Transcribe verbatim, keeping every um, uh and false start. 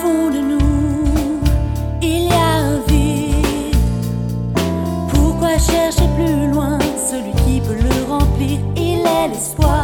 fond de nous, il y a un vide. Pourquoi chercher plus loin celui qui peut le remplir? Il est l'espoir.